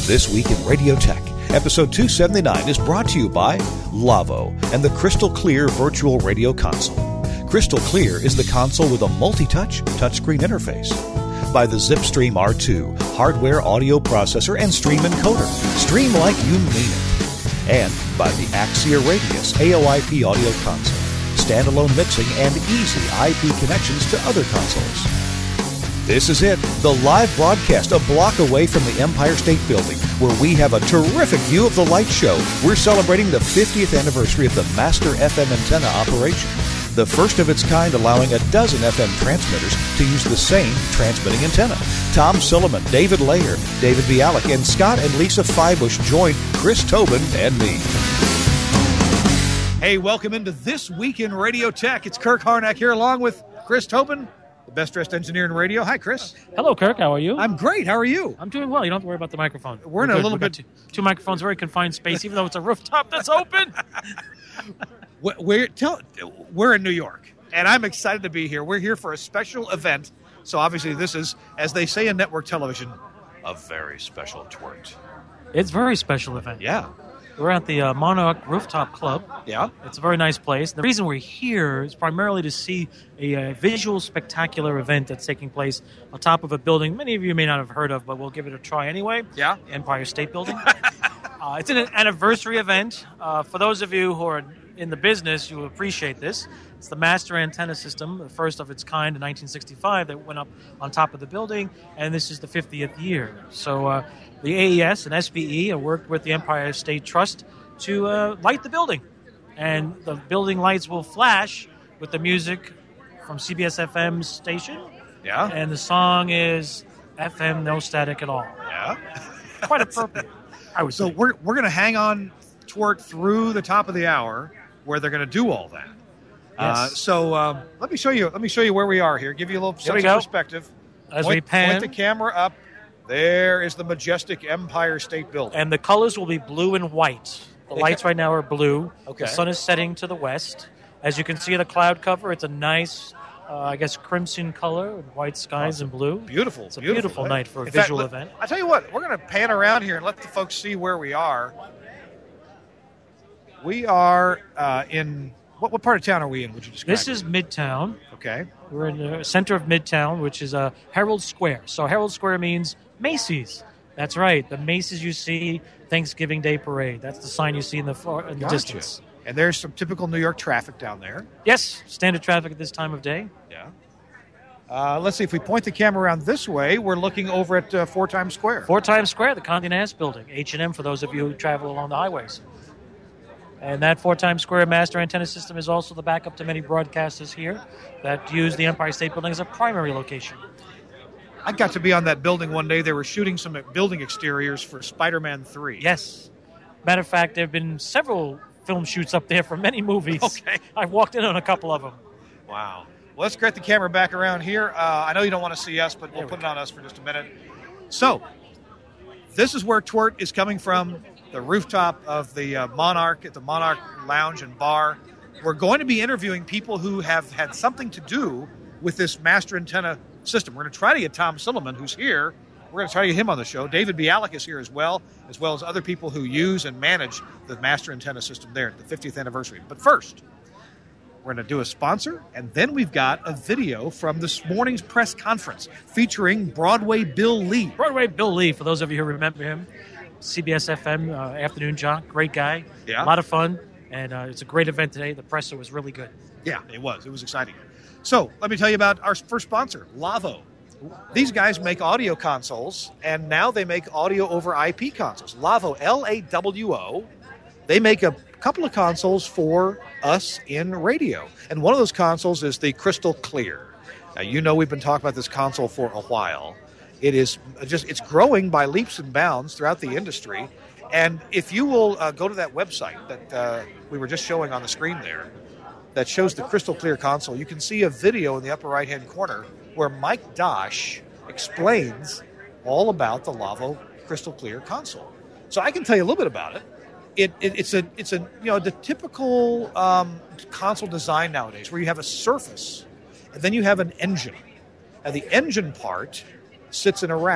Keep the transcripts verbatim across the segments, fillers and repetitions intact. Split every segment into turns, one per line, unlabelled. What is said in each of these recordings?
This Week in Radio Tech. Episode two seventy-nine is brought to you by Lavo and the Crystal Clear Virtual Radio Console. Crystal Clear is the console with a multi-touch touchscreen interface. By the ZipStream R two hardware audio processor and stream encoder. Stream like you mean it. And by the Axia Radius A O I P audio console. Standalone mixing and easy I P connections to other consoles. This is it, the live broadcast a block away from the Empire State Building, where we have a terrific view of the light show. We're celebrating the fiftieth anniversary of the Master F M antenna operation, the first of its kind allowing a dozen F M transmitters to use the same transmitting antenna. Tom Silliman, David Layer, David Bialik, and Scott and Lisa Feibush join Chris Tobin and me. Hey, welcome into This Week in Radio Tech. It's Kirk Harnack here along with Chris Tobin, the best-dressed engineer in radio. Hi, Chris.
Hello, Kirk. How are you?
I'm great. How are you?
I'm doing well. You don't have to worry about the microphone.
We're,
We're
in a
good.
little
We've got
bit...
Two, two microphones, very confined space, even though it's a rooftop that's open.
we're, tell, we're in New York, and I'm excited to be here. We're here for a special event. So obviously this is, as they say in network television, a very special twort.
It's a very special event.
Yeah.
We're at the uh, Monarch Rooftop Club.
Yeah.
It's a very nice place. The reason we're here is primarily to see a, uh visual spectacular event that's taking place on top of a building many of you may not have heard of, but we'll give it a try anyway.
Yeah.
Empire State Building. uh, it's an anniversary event. Uh, for those of you who are in the business, you will appreciate this. It's the Master Antenna System, the first of its kind in nineteen sixty-five that went up on top of the building, and this is the fiftieth year. So uh, the A E S and S B E have worked with the Empire State Trust to uh, light the building. And the building lights will flash with the music from C B S F M's station.
Yeah.
And the song is F M No Static at All.
Yeah.
Quite appropriate, I would
So
say.
we're, we're going to hang on twort through the top of the hour where they're going to do all that.
Yes.
Uh, so um, let me show you. Let me show you where we are here. Give you a little
Here
sense
we
of
go.
perspective.
As
point,
we pan,
point the camera up. There is the majestic Empire State Building.
and the colors will be blue and white. The
They
lights
ca-
right now are blue.
Okay.
The sun is setting to the west. As you can see, the cloud cover, it's a nice, uh, I guess, crimson color with white skies and blue.
Beautiful.
It's a beautiful, night for a
In fact,
visual
let-
event.
I tell you what, we're going to pan around here and let the folks see where we are. We are uh, in what, what part of town are we in? Would you describe?
This is Midtown.
okay.
We're in the center of Midtown, which is uh, Herald Square. So Herald Square means Macy's. That's right. The Macy's you see, Thanksgiving Day Parade. That's the sign you see in the, far, in the
Gotcha.
distance.
And there's some typical New York traffic down there.
Yes, standard traffic at this time of day.
Yeah. Uh, let's see, if we point the camera around this way, we're looking over at uh, Four Times Square.
Four Times Square, the Condé Nast Building, H and M for those of you who travel along the highways. And that Four Times Square Master Antenna System is also the backup to many broadcasters here that use the Empire State Building as a primary location.
I got to be on that building one day. They were shooting some building exteriors for Spider-Man three.
Yes. Matter of fact, there have been several film shoots up there for many movies.
Okay.
I've walked in on a couple of them.
Wow. Well, let's get the camera back around here. Uh, I know you don't want to see us, but we'll
There we
put it on us for just a minute. So, this is where twort is coming from, the rooftop of the uh, Monarch at the Monarch Lounge and Bar. We're going to be interviewing people who have had something to do with this master antenna system. We're going to try to get Tom Silliman, who's here. We're going to try to get him on the show. David Bialik is here as well, as well as other people who use and manage the master antenna system there at the fiftieth anniversary. But first, we're going to do a sponsor, and then we've got a video from this morning's press conference featuring Broadway Bill Lee.
Broadway Bill Lee, for those of you who remember him, C B S F M uh, afternoon jock, great guy,
Yeah.
a lot of fun, and uh, it's a great event today. The presser was really good.
Yeah, it was. It was exciting. So let me tell you about our first sponsor, Lavo. These guys make audio consoles, and now they make audio over I P consoles. Lavo, L A W O. They make a couple of consoles for us in radio. And one of those consoles is the Crystal Clear. Now, you know we've been talking about this console for a while. It is just, it's growing by leaps and bounds throughout the industry. And if you will uh, go to that website that uh, we were just showing on the screen there, that shows the Crystal Clear console, you can see a video in the upper right-hand corner where Mike Dosh explains all about the Lavo Crystal Clear console. So I can tell you a little bit about it. It, it it's a it's a you know the typical um, console design nowadays where you have a surface and then you have an engine. Now the engine part sits in a rack,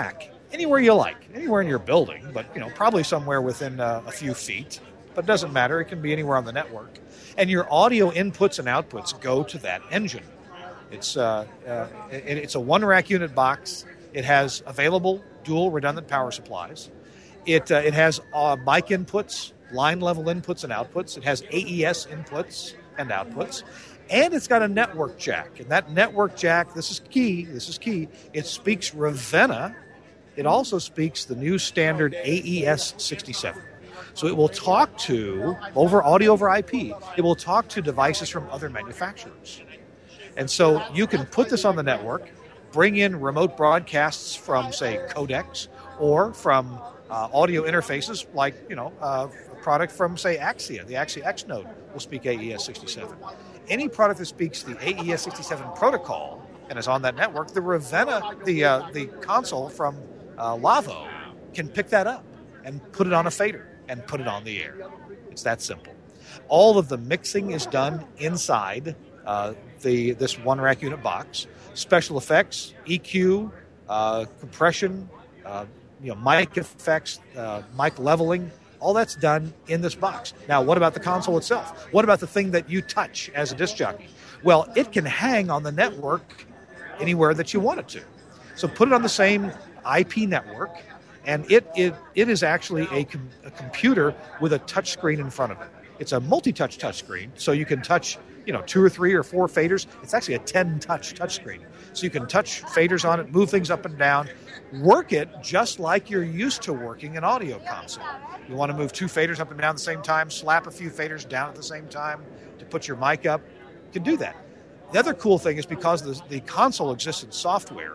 anywhere you like, anywhere in your building, but you know, probably somewhere within uh, a few feet. But it doesn't matter; it can be anywhere on the network. And your audio inputs and outputs go to that engine. It's uh, uh, it, it's a one rack unit box. It has available dual redundant power supplies. It uh, it has uh, mic inputs, line level inputs and outputs. It has A E S inputs and outputs. And it's got a network jack. And that network jack, this is key, this is key. It speaks Ravenna. It also speaks the new standard A E S sixty-seven. So it will talk to, over audio over I P, it will talk to devices from other manufacturers. And so you can put this on the network, bring in remote broadcasts from, say, codecs, or from uh, audio interfaces like, you know, uh, a product from, say, Axia. The Axia X node will speak A E S sixty-seven. Any product that speaks the A E S sixty-seven protocol and is on that network, the Ravenna, the uh, the console from uh, Lavo can pick that up and put it on a fader and put it on the air. It's that simple. All of the mixing is done inside uh, the this one rack unit box. Special effects, E Q, uh, compression, uh, you know, mic effects, uh, mic leveling. All that's done in this box. Now, what about the console itself? What about the thing that you touch as a disc jockey? Well, it can hang on the network anywhere that you want it to. So put it on the same I P network, and it it, it is actually a, com- a computer with a touch screen in front of it. It's a multi-touch touch screen, so you can touch, you know, two or three or four faders. It's actually a ten-touch touch screen. So you can touch faders on it, move things up and down, work it just like you're used to working an audio console. You want to move two faders up and down at the same time, slap a few faders down at the same time to put your mic up. You can do that. The other cool thing is because the, the console exists in software,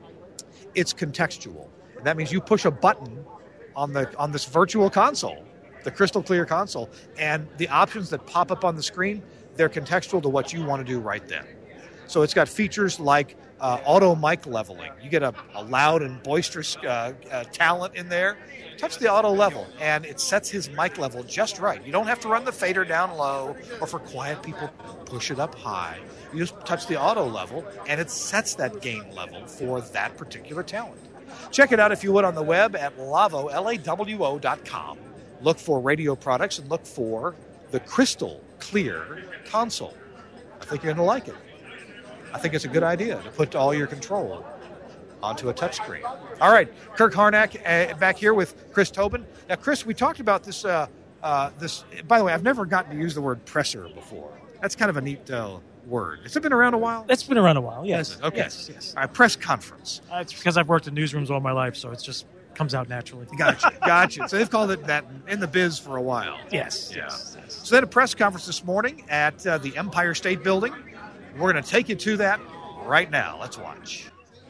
it's contextual. And that means you push a button on the on this virtual console, the Crystal Clear console, and the options that pop up on the screen, they're contextual to what you want to do right then. So it's got features like uh, auto mic leveling. You get a, a loud and boisterous uh, uh, talent in there. Touch the auto level, and it sets his mic level just right. You don't have to run the fader down low, or for quiet people, push it up high. You just touch the auto level, and it sets that gain level for that particular talent. Check it out, if you would, on the web at Lavo, L A W O dot com. Look for radio products and look for the Crystal Clear console. I think you're going to like it. I think it's a good idea to put all your control onto a touchscreen. All right, Kirk Harnack uh, back here with Chris Tobin. Now, Chris, we talked about this. Uh, uh, this. By the way, I've never gotten to use the word presser before. That's kind of a neat uh, word. Has it been around a while?
It's been around a while, yes.
Okay.
Yes, yes.
All right, press conference.
Uh, it's because I've worked in newsrooms all my life, so it just comes out naturally.
Gotcha, gotcha. So they've called it that in the biz for a while.
Yes,
Yeah.
yes, yes.
So they had a press conference this morning at uh, the Empire State Building. We're going to take you to that right now. Let's watch.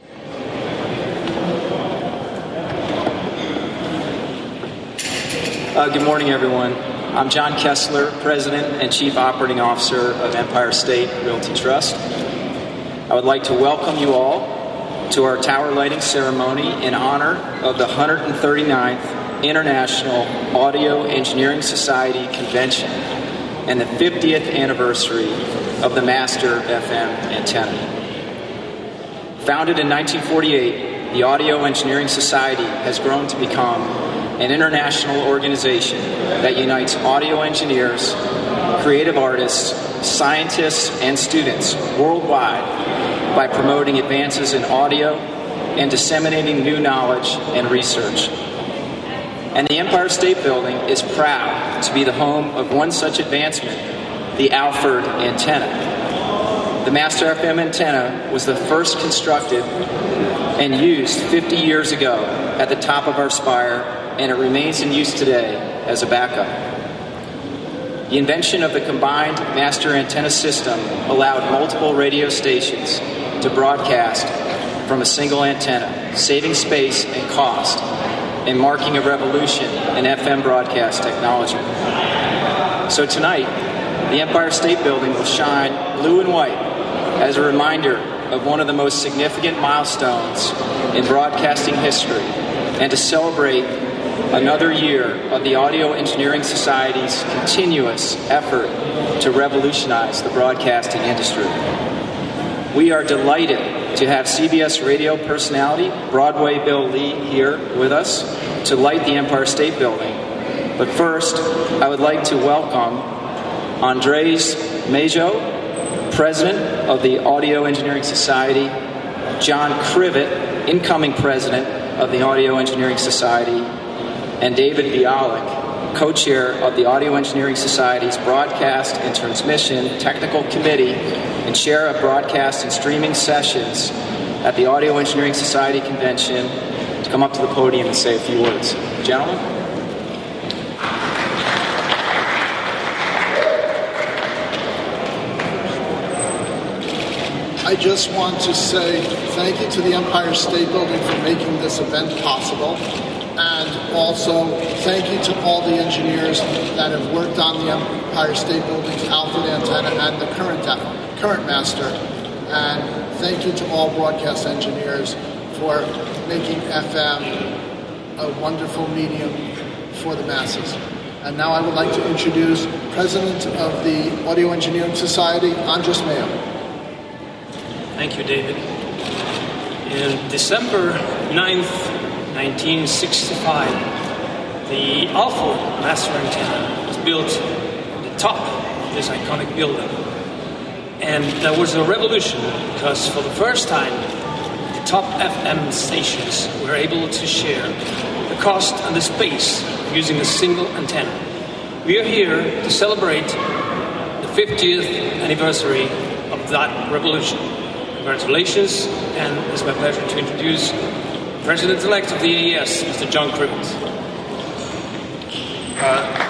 Uh, good morning, everyone. I'm John Kessler, President and Chief Operating Officer of Empire State Realty Trust. I would like to welcome you all to our tower lighting ceremony in honor of the one hundred thirty-ninth International Audio Engineering Society Convention and the fiftieth anniversary of the Master F M antenna. Founded in nineteen forty-eight, the Audio Engineering Society has grown to become an international organization that unites audio engineers, creative artists, scientists, and students worldwide by promoting advances in audio and disseminating new knowledge and research. And the Empire State Building is proud to be the home of one such advancement, the Alford antenna. The Master F M antenna was the first constructed and used fifty years ago at the top of our spire, and it remains in use today as a backup. The invention of the combined master antenna system allowed multiple radio stations to broadcast from a single antenna, saving space and cost, and marking a revolution in F M broadcast technology. So tonight, the Empire State Building will shine blue and white as a reminder of one of the most significant milestones in broadcasting history, and to celebrate another year of the Audio Engineering Society's continuous effort to revolutionize the broadcasting industry. We are delighted to have C B S radio personality Broadway Bill Lee here with us to light the Empire State Building. But first, I would like to welcome Andres Majo, President of the Audio Engineering Society, John Crivet, incoming President of the Audio Engineering Society, and David Bialik, co-chair of the Audio Engineering Society's Broadcast and Transmission Technical Committee and chair of broadcast and streaming sessions at the Audio Engineering Society Convention, to come up to the podium and say a few words. Gentlemen?
I just want to say thank you to the Empire State Building for making this event possible. And also, thank you to all the engineers that have worked on the Empire State Building's Alfred antenna and the current, current master. And thank you to all broadcast engineers for making F M a wonderful medium for the masses. And now I would like to introduce President of the Audio Engineering Society, Andres Mayo.
Thank you, David. In December ninth, nineteen sixty-five, the Alpha master antenna was built on the top of this iconic building. And that was a revolution because for the first time, the top F M stations were able to share the cost and the space of using a single antenna. We are here to celebrate the fiftieth anniversary of that revolution. Congratulations, and it's my pleasure to introduce President-elect of the A E S, Mister John Crivet.
Uh,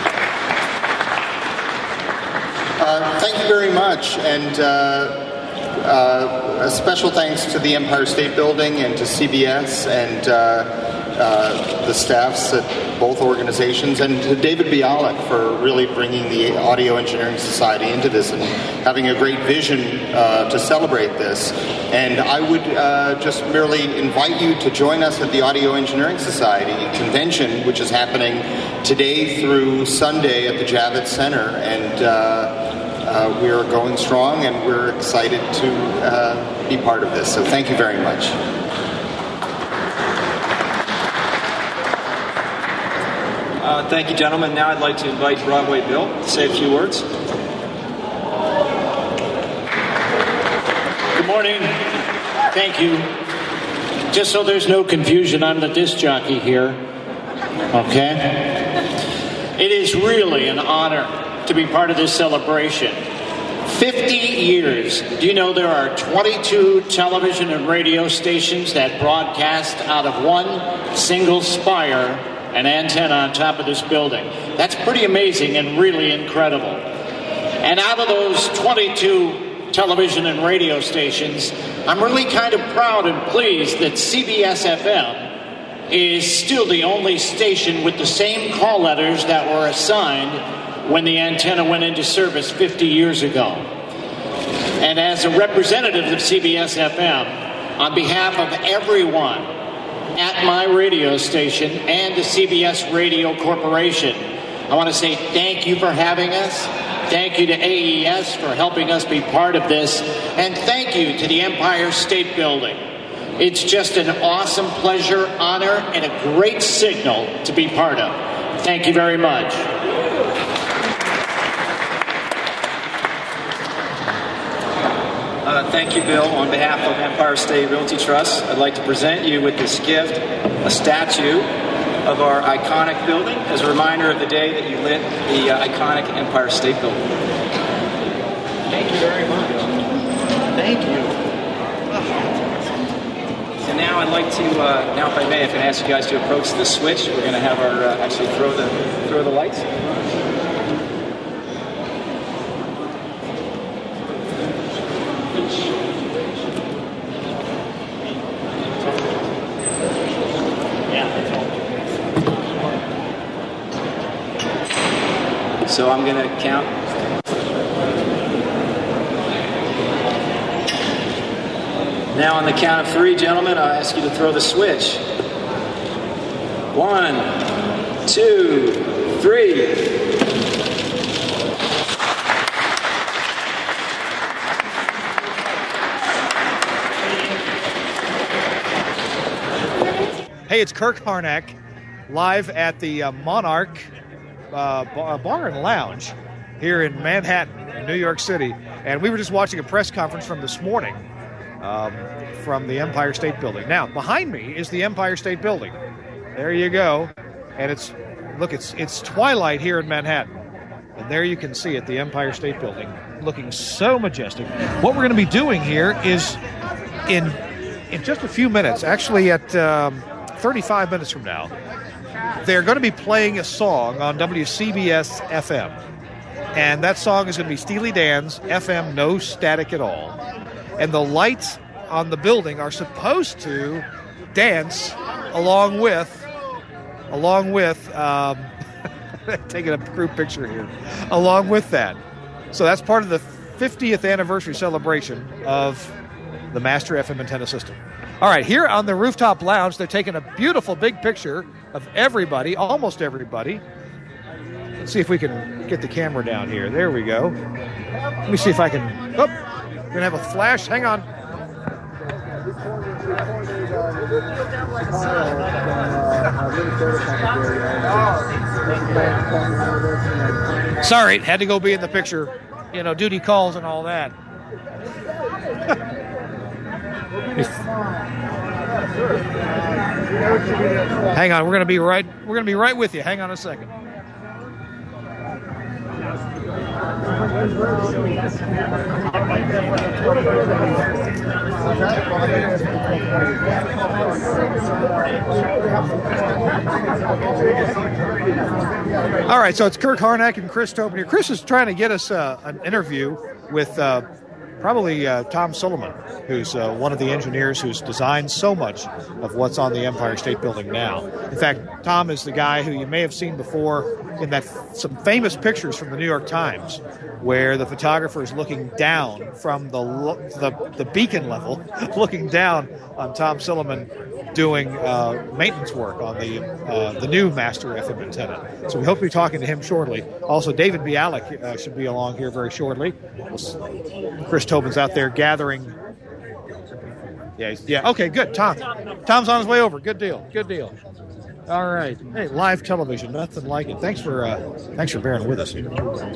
uh, thank you very much, and uh, uh, a special thanks to the Empire State Building and to C B S and uh, uh, the staffs at both organizations, and to David Bialik for really bringing the Audio Engineering Society into this and having a great vision uh, to celebrate this. And I would uh, just merely invite you to join us at the Audio Engineering Society convention, which is happening today through Sunday at the Javits Center. And uh, uh, we are going strong, and we're excited to uh, be part of this. So thank you very much.
Uh, thank you, gentlemen. Now I'd like to invite Broadway Bill to say a few words.
Good morning. Thank you. Just so there's no confusion, I'm the disc jockey here. Okay? It is really an honor to be part of this celebration. fifty years. Do you know there are twenty-two television and radio stations that broadcast out of one single spire, an antenna on top of this building? That's pretty amazing and really incredible. And out of those twenty-two television and radio stations, I'm really kind of proud and pleased that C B S F M is still the only station with the same call letters that were assigned when the antenna went into service fifty years ago. And as a representative of C B S F M, on behalf of everyone at my radio station and the C B S Radio Corporation, I want to say thank you for having us. Thank you to A E S for helping us be part of this. And thank you to the Empire State Building. It's just an awesome pleasure, honor, and a great signal to be part of. Thank you very much.
Uh, thank you, Bill. On behalf of Empire State Realty Trust, I'd like to present you with this gift, a statue of our iconic building, as a reminder of the day that you lit the uh, iconic Empire State Building.
Thank you very much. Thank you.
And now I'd like to, uh, now if I may, if I can ask you guys to approach the switch. We're going to have our, uh, actually throw the, throw the lights. So I'm going to count. Now on the count of three, gentlemen, I'll ask you to throw the switch. One, two, three.
Hey, it's Kirk Harnack, live at the uh, Monarch uh, Bar and Lounge here in Manhattan, New York City. And we were just watching a press conference from this morning um, from the Empire State Building. Now, behind me is the Empire State Building. There you go. And it's, look, it's it's twilight here in Manhattan. And there you can see it, the Empire State Building, looking so majestic. What we're going to be doing here is in in just a few minutes, actually at um, thirty-five minutes from now, they're going to be playing a song on W C B S F M. And that song is going to be Steely Dan's F M No Static at All. And the lights on the building are supposed to dance along with, along with, um, taking a group picture here, along with that. So that's part of the fiftieth anniversary celebration of the Master F M Antenna System. All right, here on the rooftop lounge, they're taking a beautiful big picture of everybody, almost everybody. Let's see if we can get the camera down here. There we go. Let me see if I can. Oh, we're going to have a flash. Hang on. Sorry, had to go be in the picture. You know, duty calls and all that. Hang on, we're going to be right. We're going to be right with you. Hang on a second. All right, so it's Kirk Harnack and Chris Tobin here. Chris is trying to get us uh, an interview with uh, probably uh, Tom Sullivan, who's uh, one of the engineers who's designed so much of what's on the Empire State Building now. In fact, Tom is the guy who you may have seen before in that some famous pictures from the New York Times, where the photographer is looking down from the the, the beacon level, looking down on Tom Sullivan doing uh, maintenance work on the uh, the new Master F M antenna. So we hope to be talking to him shortly. Also, David Bialik uh, should be along here very shortly. Chris Tobin's out there gathering. Yeah, yeah. Okay, good. Tom, Tom's on his way over. Good deal. Good deal. All right. Hey, live television, nothing like it. Thanks for uh, thanks for bearing with us here.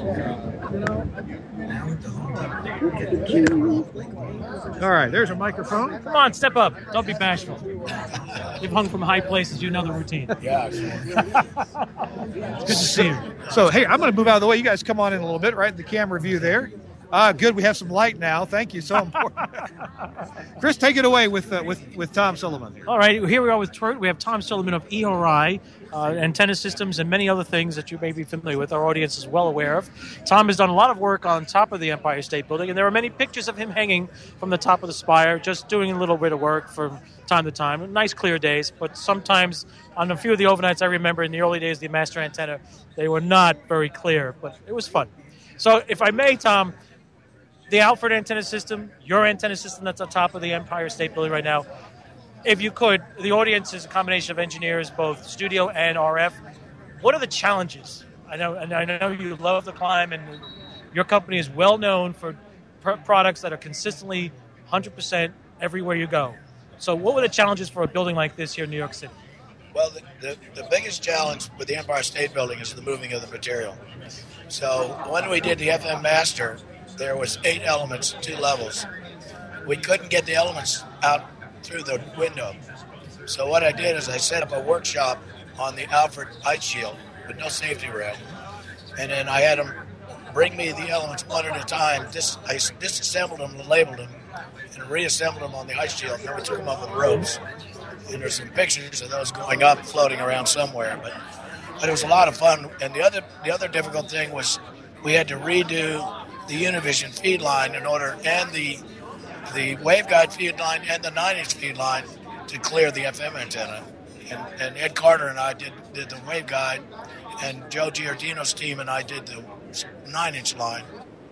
All right, there's a microphone.
Come on, step up. Don't be bashful. You've hung from high places. You know the routine.
Yeah, sure.
It's good to see you.
So, hey, I'm going to move out of the way. You guys come on in a little bit, right in the camera view there. Ah, good. We have some light now. Thank you. So important. Chris, take it away with uh, with with Tom Sullivan here.
All right, here we are with we have Tom Sullivan of E R I, uh, antenna systems, and many other things that you may be familiar with. Our audience is well aware of. Tom has done a lot of work on top of the Empire State Building, and there are many pictures of him hanging from the top of the spire, just doing a little bit of work from time to time. Nice clear days, but sometimes on a few of the overnights I remember in the early days of the Master Antenna, they were not very clear, but it was fun. So, if I may, Tom. The Alfred antenna system, your antenna system that's on top of the Empire State Building right now. If you could, the audience is a combination of engineers, both studio and R F. What are the challenges? I know, and I know you love the climb, and your company is well known for pr- products that are consistently one hundred percent everywhere you go. So, what were the challenges for a building like this here in New York City?
Well, the, the, the biggest challenge with the Empire State Building is the moving of the material. So, when we did the F M Master, there was eight elements, two levels. We couldn't get the elements out through the window. So what I did is I set up a workshop on the Alfred ice shield with no safety rail. And then I had them bring me the elements one at a time. Dis- I disassembled them and labeled them and reassembled them on the ice shield. And then we took them up with ropes. And there's some pictures of those going up, floating around somewhere. But, but it was a lot of fun. And the other the other difficult thing was we had to redo the Univision feed line in order, and the the waveguide feed line and the nine-inch feed line to clear the F M antenna. And, and Ed Carter and I did, did the waveguide, and Joe Giardino's team and I did the nine-inch line.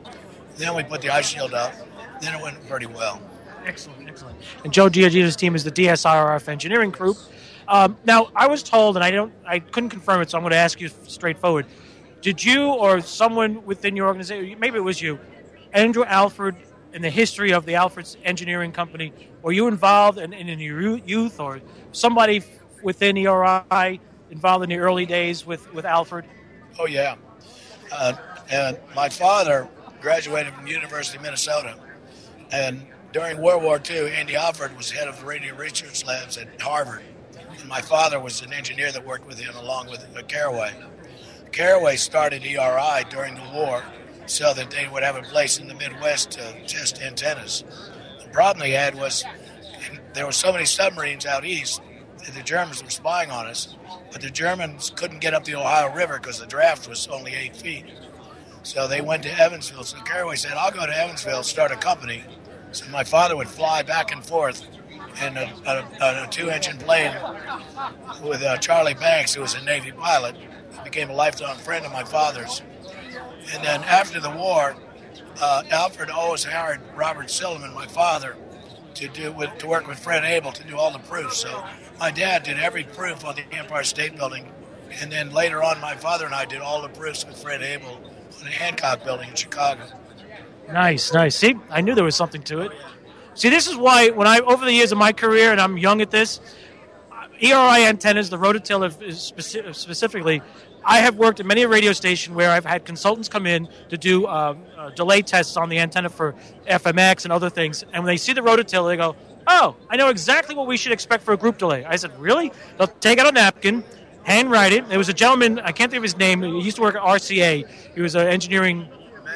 Then we put the ice shield up. Then it went pretty well.
Excellent, excellent. And Joe Giardino's team is the D S I R F engineering group. Um, now, I was told, and I don't, I couldn't confirm it, so I'm going to ask you straightforward. Did you or someone within your organization, maybe it was you, Andrew Alfred, in the history of the Alfred Engineering Company, were you involved in, in your youth or somebody within E R I, involved in the early days with, with Alfred?
Oh, yeah. Uh, and my father graduated from the University of Minnesota. And during World War Two, Andy Alford was head of the radio research labs at Harvard. And my father was an engineer that worked with him along with uh, Caraway. Caraway started E R I during the war so that they would have a place in the Midwest to test antennas. The problem they had was there were so many submarines out east that the Germans were spying on us, but the Germans couldn't get up the Ohio River because the draft was only eight feet. So they went to Evansville. So Caraway said, I'll go to Evansville, start a company. So my father would fly back and forth in a, a, a two-engine plane with uh, Charlie Banks, who was a Navy pilot. He became a lifetime friend of my father's. And then after the war, uh, Alfred always hired Robert Silliman, my father, to do with, to work with Fred Abel to do all the proofs. So my dad did every proof on the Empire State Building, and then later on, my father and I did all the proofs with Fred Abel on the Hancock Building in Chicago.
Nice, nice. See, I knew there was something to it. See, this is why when I, over the years of my career, and I'm young at this, E R I antennas, the rototiller speci- specifically, I have worked at many a radio station where I've had consultants come in to do uh, uh, delay tests on the antenna for F M X and other things. And when they see the rototiller, they go, oh, I know exactly what we should expect for a group delay. I said, really? They'll take out a napkin, handwrite it. There was a gentleman, I can't think of his name, he used to work at R C A. He was an engineering...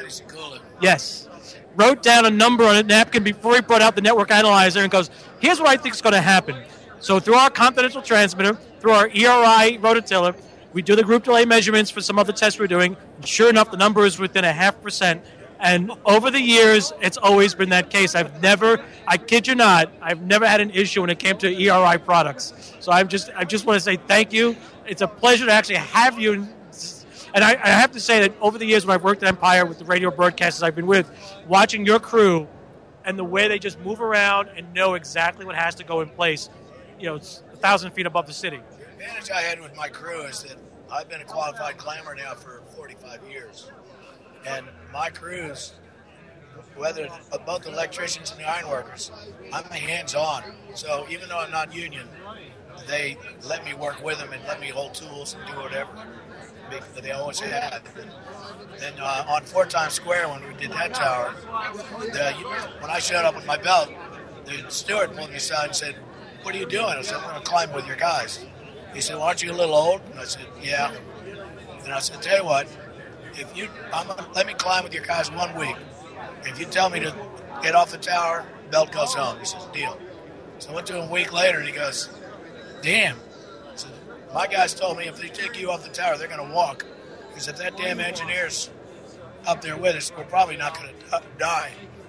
Yes. Wrote down a number on a napkin before he brought out the network analyzer and goes, here's what I think is going to happen. So through our confidential transmitter, through our E R I rototiller, we do the group delay measurements for some other tests we're doing. And sure enough, the number is within a half percent. And over the years, it's always been that case. I've never, I kid you not, I've never had an issue when it came to E R I products. So I'm just, I just want to say thank you. It's a pleasure to actually have you. And I, I have to say that over the years when I've worked at Empire with the radio broadcasters I've been with, watching your crew and the way they just move around and know exactly what has to go in place, you know, it's a thousand feet above the city.
The advantage I had with my crew is that I've been a qualified climber now for forty-five years. And my crews, whether both the electricians and the ironworkers, I'm hands-on. So even though I'm not union, they let me work with them and let me hold tools and do whatever. They always have. Then uh, on Fort Times Square, when we did that tower, the, when I showed up with my belt, the steward pulled me aside and said, what are you doing? I said, I'm going to climb with your guys. He said, well, aren't you a little old? And I said, yeah. And I said, tell you what, if you I'm gonna, let me climb with your guys one week. If you tell me to get off the tower, belt goes home. He says, deal. So I went to him a week later, and he goes, damn. I said, my guys told me if they take you off the tower, they're going to walk. Because if that damn engineer's up there with us, we're probably not going to die.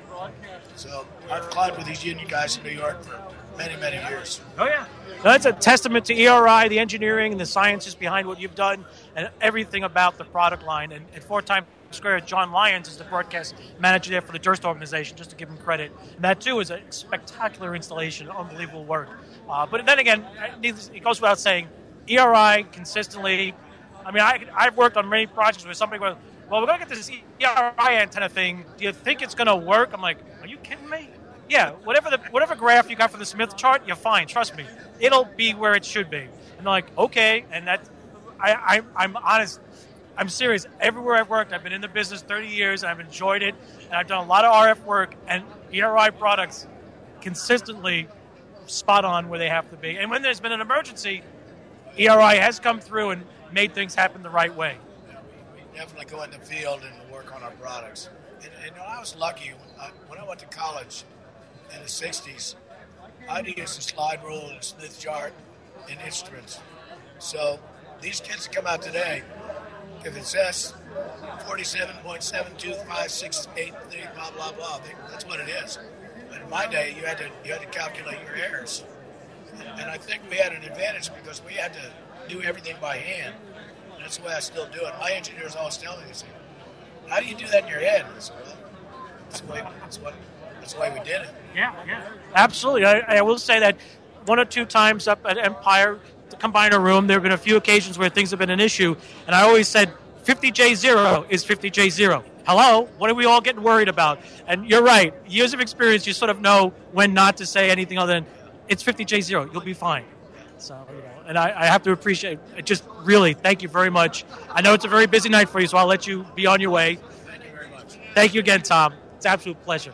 So I've climbed with these union guys in New York for many, many years.
Oh, yeah. That's a testament to E R I, the engineering and the sciences behind what you've done, and everything about the product line. And at Fort Times Square, John Lyons is the broadcast manager there for the Durst organization, just to give him credit. And that, too, is a spectacular installation, unbelievable work. Uh, but then again, it goes without saying, E R I consistently, I mean, I, I've worked on many projects where somebody goes, well, we're going to get this E R I antenna thing. Do you think it's going to work? I'm like, are you kidding me? Yeah, whatever the whatever graph you got for the Smith chart, you're fine. Trust me. It'll be where it should be. And they're like, okay. And that, I, I, I'm honest. I'm serious. Everywhere I've worked, I've been in the business thirty years, and I've enjoyed it. And I've done a lot of R F work, and E R I products consistently spot on where they have to be. And when there's been an emergency, E R I has come through and made things happen the right way.
Yeah, we, we definitely go in the field and work on our products. And, and you know, I was lucky. I, when I went to college in the sixties, I'd use the slide rule and Smith chart and instruments. So these kids that come out today, if it says forty-seven point seven two five six eight three, blah, blah, blah, they, that's what it is. But in my day, you had to you had to calculate your errors. And I think we had an advantage because we had to do everything by hand. And that's the way I still do it. My engineers always tell me, they say, how do you do that in your head? And I said, well, that's the way, that's what, that's the way we did it.
Yeah, yeah. Absolutely. I, I will say that one or two times up at Empire, to combine a room, there have been a few occasions where things have been an issue. And I always said, fifty J zero is fifty J zero. Hello? What are we all getting worried about? And you're right. Years of experience, you sort of know when not to say anything other than, it's fifty J zero. You'll be fine. So, you know, and I, I have to appreciate it. Just really, thank you very much. I know it's a very busy night for you, so I'll let you be on your way.
Thank you very much.
Thank you again, Tom. It's an absolute pleasure.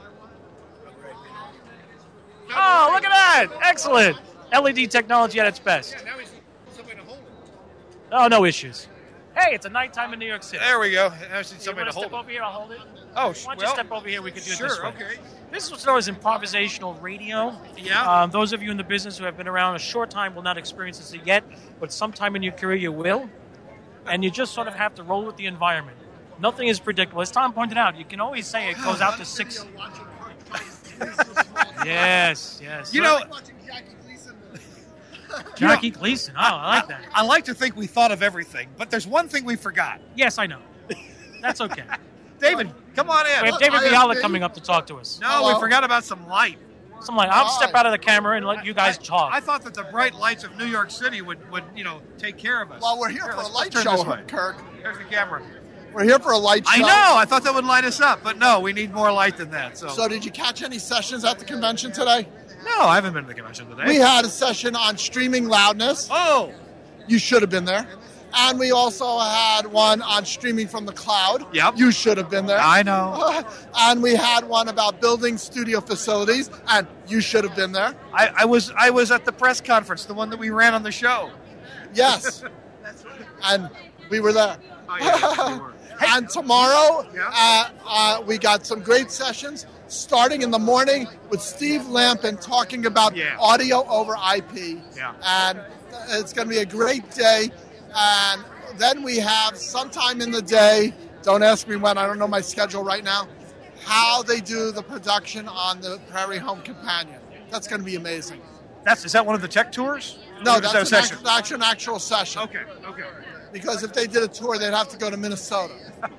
Oh, look at that. Excellent. L E D technology at its best.
Yeah, now he's somebody to hold it.
Oh, no issues. Hey, it's a nighttime in New York City.
There we go. Now I see
You
somebody
want
to
to
hold
step
it.
over here? I'll hold it.
Oh,
Why don't
well,
you step over here? We could do it
sure,
this way.
okay.
This is what's known as improvisational radio.
Yeah.
Um, those of you in the business who have been around a short time will not experience this yet, but sometime in your career you will. And you just sort of have to roll with the environment. Nothing is predictable. As Tom pointed out, you can always say it goes out to six. Yes, yes.
You know,
Jackie Gleason. Oh, I like that.
I like to think we thought of everything, but there's one thing we forgot.
Yes, I know. That's okay.
David, come on in.
We have David
I am
Biala
Dave.
coming up to talk to us.
No,
Hello.
we forgot about some light.
So I'm like, I'll
Hi.
step out of the camera and let you guys
I,
talk.
I thought that the bright lights of New York City would, would you know, take care of us.
Well, we're here for a
let's-
light
let's turn
show,
this way.
Kirk.
There's the camera.
We're here for a light show.
I know. I thought that would light us up, but no, we need more light than that. So,
So did you catch any sessions at the convention today?
no, I haven't been to the convention today.
We had a session on streaming loudness.
oh,
You should have been there. And we also had one on streaming from the cloud.
Yep.
You should have been there.
I know.
And we had one about building studio facilities, and you should have been there.
I, I was I was at the press conference, the one that we ran on the show.
Yes. And we were there.
Oh, yeah, we were.
And tomorrow,
Yeah.
uh, uh, we got some great sessions starting in the morning with Steve Lampin talking about
Yeah.
audio over I P.
Yeah.
And it's going to be a great day. And then we have sometime in the day, don't ask me when, I don't know my schedule right now, how they do the production on the Prairie Home Companion. That's going to be amazing.
That's is that one of the tech tours?
No,
Or is
that's
that a
an
session?
actual, actual, an actual session.
Okay, okay.
Because if they did a tour, they'd have to go to Minnesota.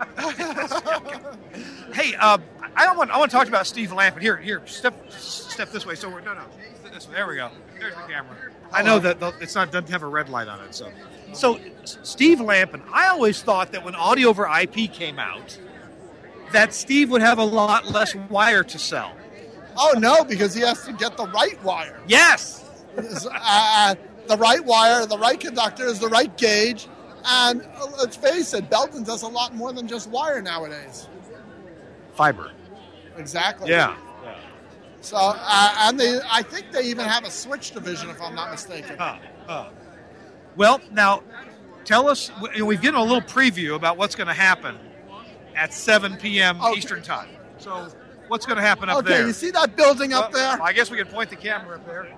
Hey, uh, I don't want I want to talk about Steve Lampin. Here, here, step step this way. So we're no, no, this way. There we go. There's the camera. I know that the, it's not doesn't have a red light on it. So, so S- Steve Lampin. I always thought that when audio over I P came out, that Steve would have a lot less wire to sell.
Oh, no, because he has to get the right wire.
Yes.
uh, the right wire, the right conductor is the right gauge. And uh, let's face it, Belton does a lot more than just wire nowadays.
Fiber.
Exactly.
Yeah.
So, uh, and they, I think they even have a switch division, if I'm not mistaken.
Uh, uh. Well, now, tell us. you know, We've given a little preview about what's going to happen at seven p.m.
Okay.
Eastern Time. So, what's going to happen up
Okay,
there?
you see that building up
Well,
there?
I guess we can point the camera up there.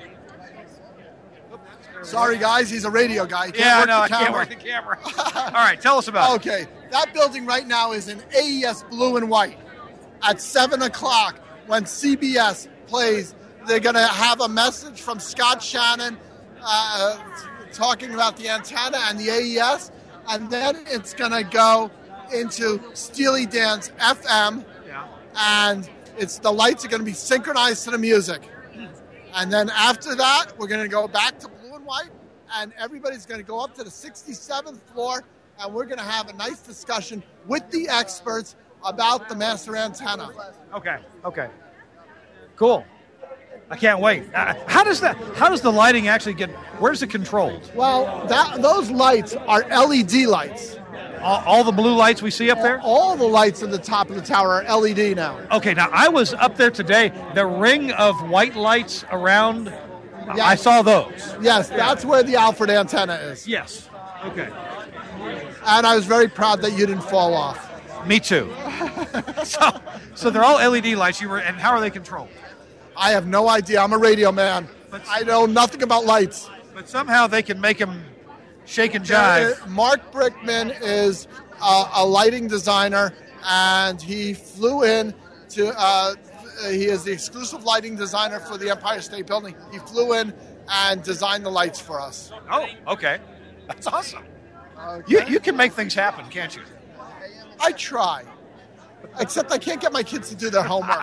Sorry, guys, he's a radio guy. He can't
Yeah,
work
no,
the
I can't
camera.
work the camera. All right, tell us about it.
Okay, that building right now is in A E S blue and white. At seven o'clock, when C B S plays, they're going to have a message from Scott Shannon uh, talking about the antenna and the A E S, and then it's going to go into Steely Dan's F M,
Yeah.
and it's the lights are going to be synchronized to the music. And then after that, we're going to go back to blue and white, and everybody's going to go up to the sixty-seventh floor, and we're going to have a nice discussion with the experts about the master antenna.
Okay. Okay. Cool. I can't wait. Uh, how does that? How does the lighting actually get? Where's it controlled?
Well, that, those lights are L E D lights.
All, all the blue lights we see up there?
All the lights at the top of the tower are L E D now.
Okay, now I was up there today. The ring of white lights around, I saw those.
Yes, that's where the Alfred antenna is.
Yes. Okay.
And I was very proud that you didn't fall off.
Me too. so, so they're all L E D lights. You were, and how are they controlled?
I have no idea. I'm a radio man.
But-
I know nothing about lights.
But somehow they can make them shake and jive.
Uh, Mark Brickman is uh, a lighting designer, and he flew in to. Uh, he is the exclusive lighting designer for the Empire State Building. He flew in and designed the lights for us.
Oh, okay. That's awesome.
Okay?
You you can make things happen, can't you?
I try, except I can't get my kids to do their homework.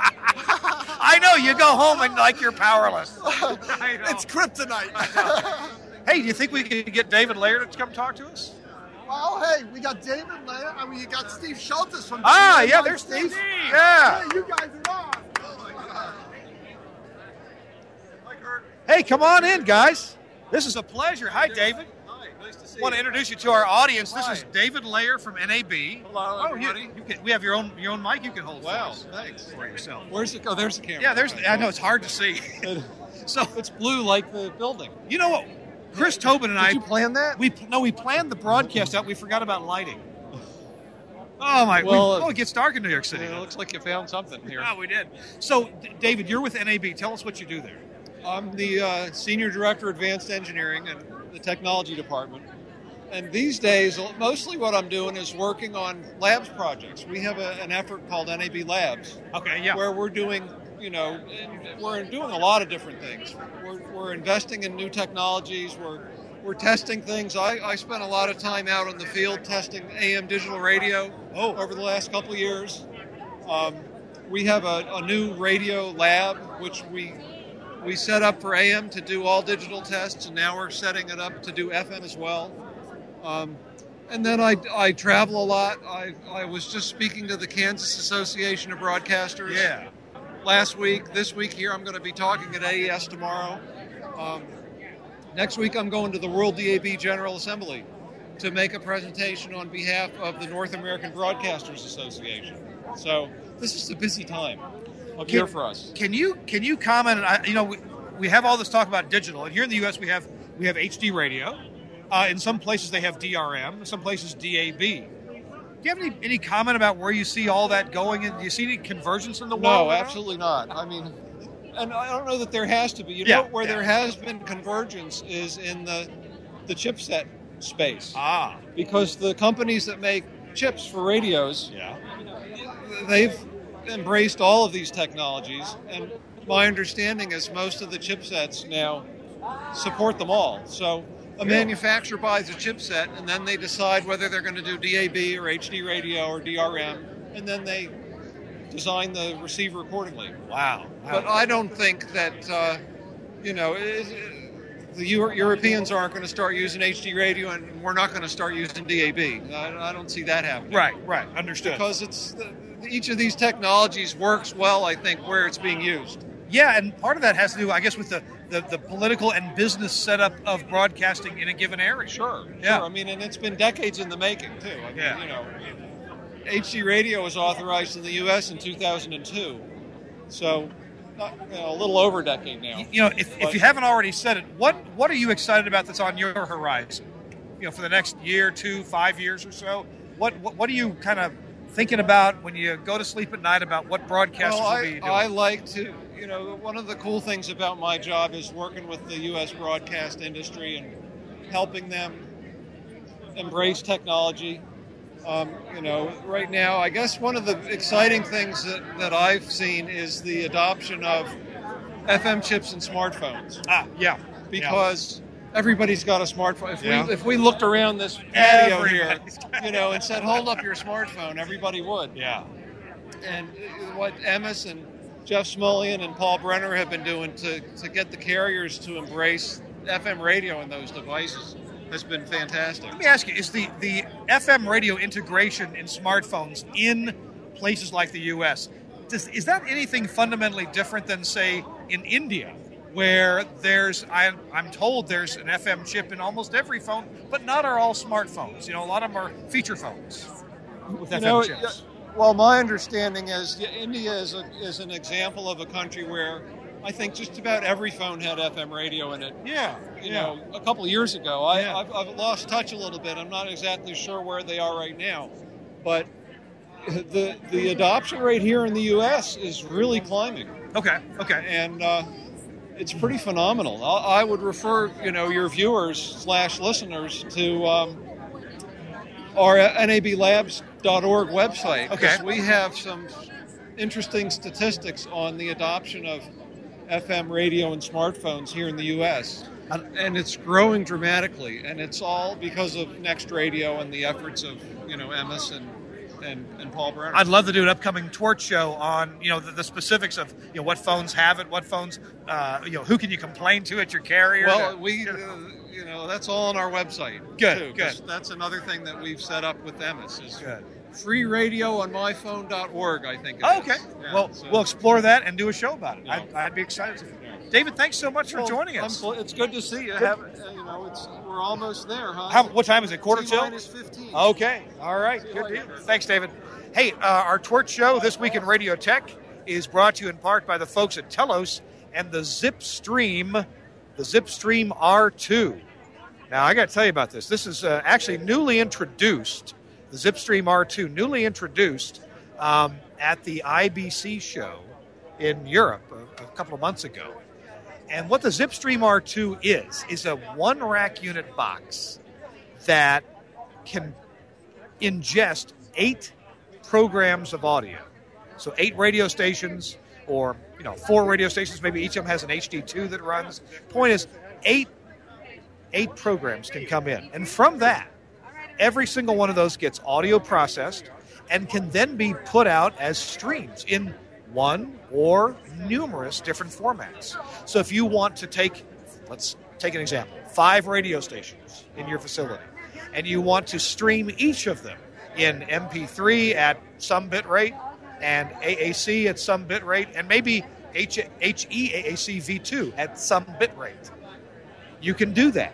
I know. You go home and like you're powerless. I know.
It's kryptonite.
Hey, do you think we could get David Laird to come talk to us?
Well, hey, we got David Laird, and we got Steve Schultes from.
Ah,
G M.
yeah,
Hi,
there's Steve. Yeah.
Hey, you guys are on.
Hey, come on in, guys. This is a pleasure. Hi, David.
Hi, nice to see
I want to
you.
introduce you to our audience. This
Hi.
is David Layer from N A B.
Hello,
Oh, you,
everybody.
you can, we have your own your own mic you can hold
Wow,
for us.
thanks.
For yourself.
Where's the? Oh, there's the camera.
Yeah, there's.
Okay.
I know it's hard to see. So
It's blue like the building.
you know what? Chris Tobin and
Did
I.
you plan that?
We no, we planned the broadcast out. We forgot about lighting. Oh my!
Well,
we, oh, it gets dark in New York City.
It looks like you found something here.
Yeah, we did. So, D- David, you're with N A B. Tell us what you do there.
I'm the uh, Senior Director of Advanced Engineering in the Technology Department. And these days, mostly what I'm doing is working on labs projects. We have a, an effort called N A B Labs.
Okay, yeah.
Where we're doing, you know, we're doing a lot of different things. We're, we're investing in new technologies. We're we're testing things. I, I spent a lot of time out in the field testing A M digital radio
Oh.
over the last couple of years. Um, we have a, a new radio lab, which we we set up for A M to do all digital tests, and now we're setting it up to do F M as well. Um, and then I, I travel a lot. I, I was just speaking to the Kansas Association of Broadcasters
Yeah.
last week. This week here I'm going to be talking at A E S tomorrow. Um, next week I'm going to the World D A B General Assembly to make a presentation on behalf of the North American Broadcasters Association. So this is a busy time of year for us.
Can you can you comment? I, you know, we, we have all this talk about digital, and here in the U S we have we have H D radio. Uh, in some places they have D R M. In some places D A B. Do you have any, any comment about where you see all that going? And do you see any convergence in the world?
No, absolutely not. I mean, and I don't know that there has to be. You
Yeah,
know, where
yeah.
there has been convergence is in the the chipset space.
Ah,
Because the companies that make chips for radios,
yeah.
they've embraced all of these technologies, and my understanding is most of the chipsets now support them all. So a manufacturer buys a chipset, and then they decide whether they're going to do D A B or H D radio or D R M, and then they design the receiver accordingly.
Wow.
But I don't think that, uh, you know, it, the Euro- Europeans aren't going to start using H D radio, and we're not going to start using D A B. I, I don't see that happening.
Right, right. Understood.
Because it's the, each of these technologies works well, I think, where it's being used.
Yeah, and part of that has to do, I guess, with the, the, the political and business setup of broadcasting in a given area.
Sure,
Yeah.
sure. I mean, and it's been decades in the making, too. I mean,
Yeah.
you know, H D radio was authorized in the U S in two thousand two. So, not, you know, a little over a decade now.
You know, if, if
But-
you haven't already said it, what what are you excited about that's on your horizon? You know, for the next year, two, five years or so. What what, what are you kind of thinking about when you go to sleep at night about what broadcasters
Well,
will be
I,
doing?
I like to, you know, one of the cool things about my job is working with the U S broadcast industry and helping them embrace technology. Um, you know, right now, I guess one of the exciting things that, that I've seen is the adoption of F M chips in smartphones.
ah, yeah,
Because everybody's got a smartphone. If
Yeah.
we if we looked around this patio here,
Everybody's got-
you know, and said, "Hold up your smartphone," everybody would.
yeah.
And what Emmis and Jeff Smullian and Paul Brenner have been doing to, to get the carriers to embrace F M radio in those devices has been fantastic.
Let me ask you: Is the the F M radio integration in smartphones in places like the U S does, is that anything fundamentally different than, say, in India, where there's I, I'm told there's an F M chip in almost every phone, but not are all smartphones. You know, a lot of them are feature phones with
You
F M
know,
chips.
well, my understanding is yeah, India is, a, is an example of a country where I think just about every phone had F M radio in it.
Yeah,
You
yeah.
know, a couple of years ago. I,
Yeah.
I've, I've lost touch a little bit. I'm not exactly sure where they are right now. But the the adoption rate here in the U S is really climbing.
Okay, okay.
And uh, it's pretty phenomenal. I, I would refer, you know, your viewers slash listeners to um, our N A B labs dot org website. 'cause
Okay.
we have some interesting statistics on the adoption of F M radio and smartphones here in the U S. And it's growing dramatically, and it's all because of Next Radio and the efforts of, you know, Emmis and, and, and Paul Brenner.
I'd love to do an upcoming Torch show on, you know, the, the specifics of, you know, what phones have it, what phones, uh, you know, who can you complain to at your carrier?
Well,
to-
we, uh, you know, that's all on our website.
Good,
too,
good.
'cause That's another thing that we've set up with Emmis is
Good.
free radio on my phone dot org, I think it
Oh,
is.
okay.
Yeah,
well,
so-
we'll explore that and do a show about it.
Yeah.
I'd, I'd be excited to. David, thanks so much for
Well,
joining us.
I'm, it's good to see you. Have, uh, you know, it's we're almost there, huh?
How, what time is it? Quarter till?
T-minus fifteen.
Okay. All right. Good deal. Thanks, David. Hey, uh, our Twort Show this week in Radio Tech is brought to you in part by the folks at Telos and the Zipstream, the Zipstream R two. Now, I got to tell you about this. This is uh, actually newly introduced, the Zipstream R two, newly introduced um, at the I B C show in Europe a, a couple of months ago. And what the Zipstream R two is, is a one-rack unit box that can ingest eight programs of audio. So eight radio stations, or you know, four radio stations, maybe each of them has an H D two that runs. Point is, eight eight programs can come in. And from that, every single one of those gets audio processed and can then be put out as streams in one or numerous different formats. So if you want to take, let's take an example, five radio stations in your facility, and you want to stream each of them in M P three at some bit rate and A A C at some bit rate, and maybe H E A A C V two at some bit rate, you can do that.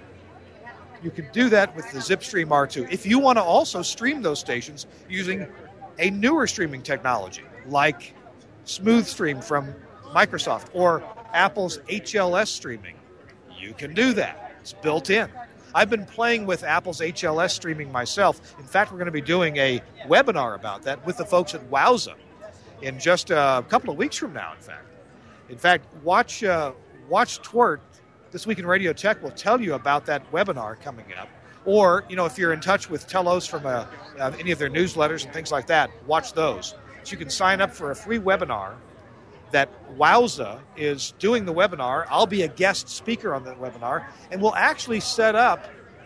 You can do that with the Zipstream R two. If you want to also stream those stations using a newer streaming technology like SmoothStream from Microsoft or Apple's H L S streaming, you can do that. It's built in. I've been playing with Apple's H L S streaming myself. In fact, we're going to be doing a webinar about that with the folks at Wowza in just a couple of weeks from now, in fact. In fact, watch uh, watch Twort This Week in Radio Tech will tell you about that webinar coming up. Or, you know, if you're in touch with Telos from uh, uh, any of their newsletters and things like that, watch those. So you can sign up for a free webinar that Wowza is doing the webinar. I'll be a guest speaker on that webinar, and we'll actually set up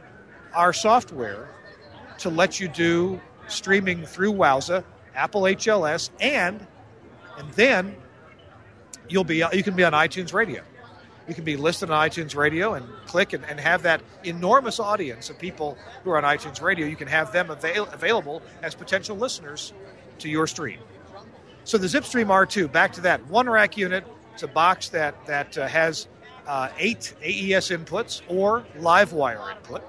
our software to let you do streaming through Wowza, Apple H L S, and and then you'll be you can be on iTunes Radio. You can be listed on iTunes Radio and click and, and have that enormous audience of people who are on iTunes Radio. You can have them avail- available as potential listeners to your stream. So the Zipstream R two, back to that. One rack unit. It's a box that, that uh, has uh, eight A E S inputs or LiveWire input.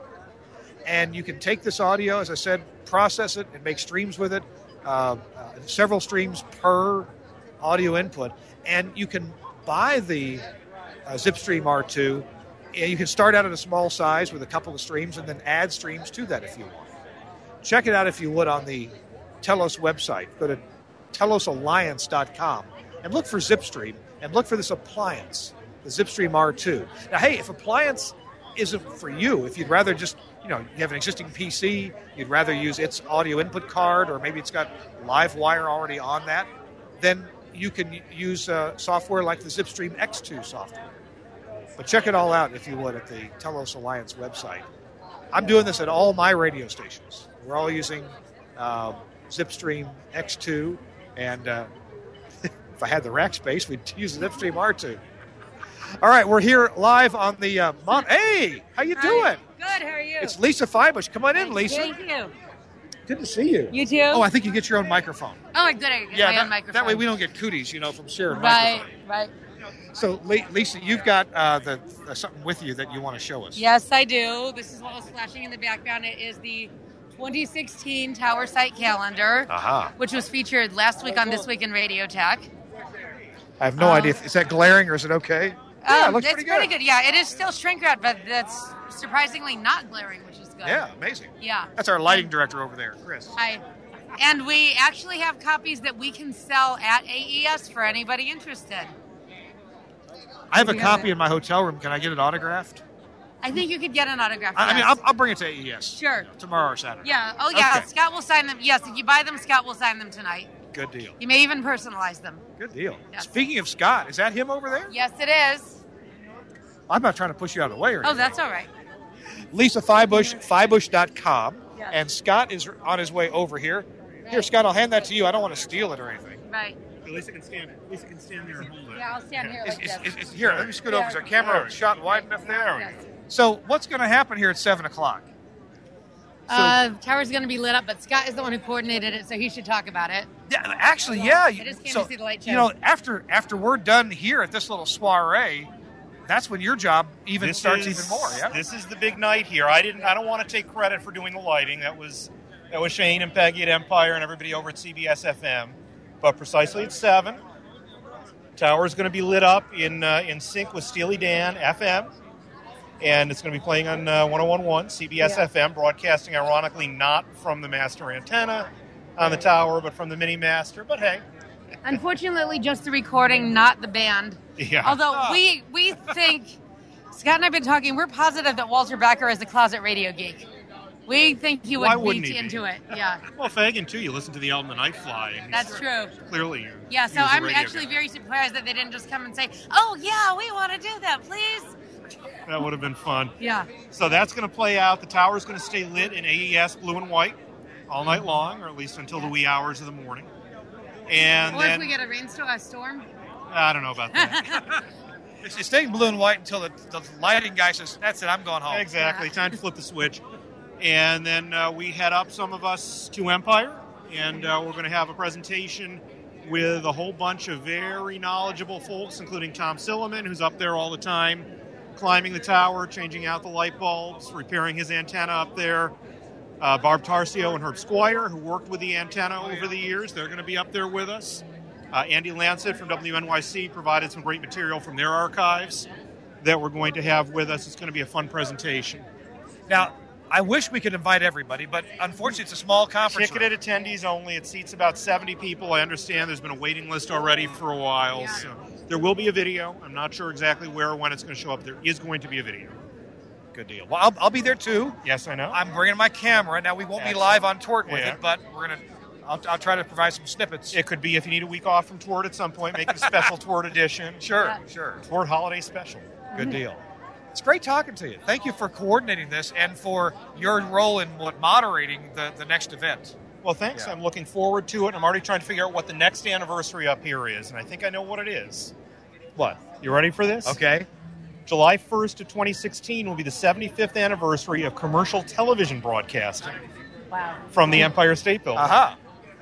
And you can take this audio, as I said, process it and make streams with it, uh, uh, several streams per audio input. And you can buy the uh, Zipstream R two. And you can start out at a small size with a couple of streams and then add streams to that if you want. Check it out, if you would, on the Telos website. Go to telos alliance dot com and look for Zipstream and look for this appliance, the Zipstream R two. Now, hey, if appliance isn't for you, if you'd rather just, you know, you have an existing P C, you'd rather use its audio input card, or maybe it's got LiveWire already on that, then you can use uh, software like the Zipstream X two software. But check it all out, if you would, at the Telos Alliance website. I'm doing this at all my radio stations. We're all using uh, Zipstream X two, and uh, if I had the rack space, we'd use the Zipstream R two. All right, we're here live on the uh, Mon. Hey, how you doing?
Hi. Good. How are you?
It's Lisa Feibush. Come on in, Lisa.
Thank you.
Good to see you.
You too.
Oh, I think you get your own microphone.
Oh, I did. I get
yeah,
my
that,
own microphone.
that way we don't get cooties, you know, from sharing
Right.
microphone.
Right.
So, Lisa, you've got uh, the uh, something with you that you want to show us.
Yes, I do. This is what was flashing in the background. It is the twenty sixteen Tower Site Calendar,
Aha.
which was featured last week on This Week in Radio Tech.
I have no
Um,
idea. If, is that glaring or is it okay? Yeah, it
Um,
looks
it's
pretty
pretty
good.
good. Yeah, it is still shrink wrap, but that's surprisingly not glaring, which is good.
Yeah, amazing.
Yeah.
That's our lighting director over there, Chris.
Hi. And we actually have copies that we can sell at A E S for anybody interested.
I have a
Do you have
copy in my hotel room. Can I get it autographed?
I think you could get an autograph.
I, I mean,
yes.
I'll, I'll bring it to A E S.
Sure.
Tomorrow or Saturday.
Yeah. Oh, yeah.
Okay.
Scott will sign them. Yes, if you buy them, Scott will sign them tonight.
Good deal.
You may even personalize them.
Good deal.
Yes.
Speaking of Scott, is that him over there?
Yes, it is.
I'm not trying to push you out of the way or
Oh,
anything.
that's all right.
Lisa Feibush, feibush dot com.
Yes.
And Scott is on his way over here. Here, Scott, I'll hand that to you. I don't want to steal it or anything.
Right.
Lisa can stand. Lisa can stand there and hold it.
Yeah, I'll stand here
It's,
like
it's,
this.
it's, here, let me scoot over. Is our
Yeah.
camera shot wide enough there?
Yes.
So what's going to happen here at seven o'clock? So,
Uh, tower's going to be lit up, but Scott is the one who coordinated it, so he should talk about it.
yeah, actually, yeah.
I just came to see the light show.
You know, after after we're done here at this little soiree, that's when your job even
This
starts
is-
even more. Yeah.
This is the big night here. I didn't. I don't want to take credit for doing the lighting. That was that was Shane and Peggy at Empire and everybody over at C B S F M. But precisely at seven, tower is going to be lit up in uh, in sync with Steely Dan F M, and it's going to be playing on uh, one oh one point one C B S
Yeah.
F M, broadcasting ironically not from the master antenna on the tower, but from the mini master. But hey,
Unfortunately, just the recording, not the band.
yeah.
Although
Oh.
we we think, Scott and I have been talking, we're positive that Walter Becker is a closet radio geek. We think he would
Why
beat
wouldn't he be?
into it. Yeah,
Well, Fagan too. You listen to the album The Night Fly. And
that's true.
Clearly, you.
Yeah,
he
so
was a
I'm
radio
actually
guy.
very surprised that they didn't just come and say, "Oh yeah, we want to do that, please."
That would have been fun.
Yeah.
So that's going to play out. The tower is going to stay lit in A E S blue and white all night long, or at least until the wee hours of the morning. And
Or
then
if we get a rainstorm, a storm.
I don't know about that.
It's, it's staying blue and white until the, the lighting guy says, "That's it, I'm going home."
Exactly. Time to flip the switch. And then uh, we head up, some of us, to Empire, and uh, we're going to have a presentation with a whole bunch of very knowledgeable folks, including Tom Silliman, who's up there all the time, climbing the tower, changing out the light bulbs, repairing his antenna up there. Uh, Barb Tarcio and Herb Squire, who worked with the antenna over the years, they're going to be up there with us. Uh, Andy Lancet from W N Y C provided some great material from their archives that we're going to have with us. It's going to be a fun presentation.
Now, I wish we could invite everybody, but unfortunately, it's a small conference room.
Ticketed attendees only. It seats about seventy people. I understand there's been a waiting list already for a while. So there will be a video. I'm not sure exactly where or when it's going to show up. There is going to be a video.
Good deal. Well, I'll, I'll be there too.
Yes, I know.
I'm bringing my camera. Now, we won't
Excellent.
be live on Tort with
Yeah.
it, but we're going to. I'll, I'll try to provide some snippets.
It could be if you need a week off from Tort at some point, make it a special Tort edition.
Sure, sure.
Tort holiday special.
Good deal. It's great talking to you. Thank you for coordinating this and for your role in what moderating the, the next event.
Well, thanks.
Yeah.
I'm looking forward to it. I'm already trying to figure out what the next anniversary up here is, and I think I know what it is.
What?
You ready for this?
Okay.
July first of twenty sixteen will be the seventy-fifth anniversary of commercial television broadcasting
Wow.
from the Empire State Building.
Aha.